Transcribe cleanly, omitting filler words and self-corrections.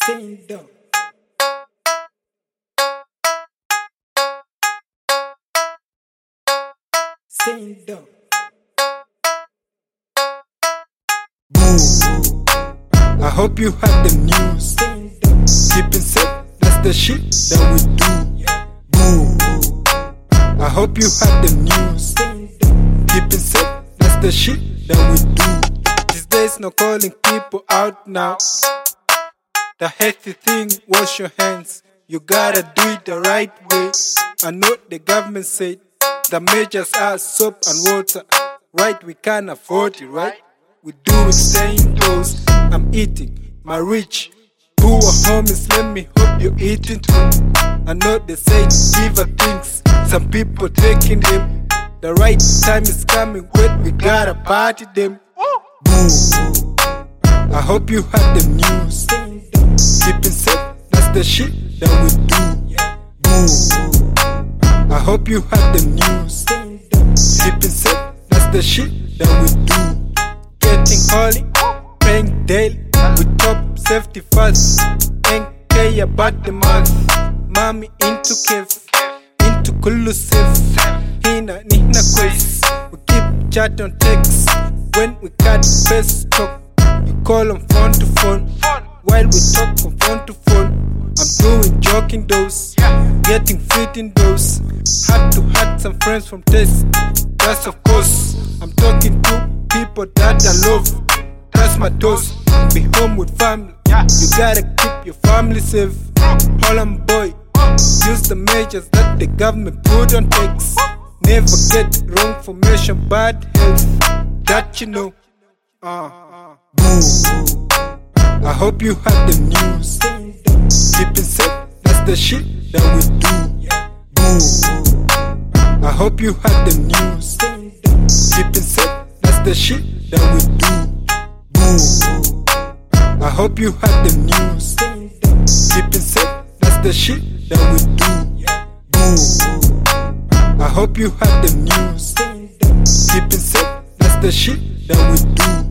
Stand up. Stand up. Boo. I hope you had the news. Stand up. Keeping safe, that's the shit that we do. Boo. I hope you had the news. Stand up. Keeping safe, that's the shit that we do. These days no calling people out now. The healthy thing, wash your hands. You gotta do it the right way. I know the government said the measures are soap and water. Right, we can't afford it, right? We do it staying indoors. I'm eating my rich. Poor homies, let me hope you're eating too. I know they say give a things. Some people taking them. The right time is coming when we gotta party them. Boo. I hope you had the news. Stand up. Keeping safe, that's the shit that we do. Boo. I hope you had the news. Stand up. Keeping safe, that's the shit that we do. Getting holy, praying daily. We top safety first. Ain't care about the month. Mommy into cave, into Kulu safe. Hina nihna quest. We keep chat on text. When we cut best talk, you call on phone to phone. While we talk from phone to phone, I'm doing joking those, getting fit in those. Had to had some friends from test. That's of course. I'm talking to people that I love. That's my dose. Be home with family. You gotta keep your family safe. Holland boy, use the measures that the government put on text. Never get wrong information, bad health. That you know. Boo. I hope you had the news. Stand up. Keeping safe, that's the shit that we do. Boo. I hope you had the news. Stand up. Keeping safe, that's the shit that we do. Boo. I hope you had the news. Stand up. Keeping safe, that's the shit that we do. Boo. I hope you had the news. Stand up. Keeping safe, that's the shit that we do.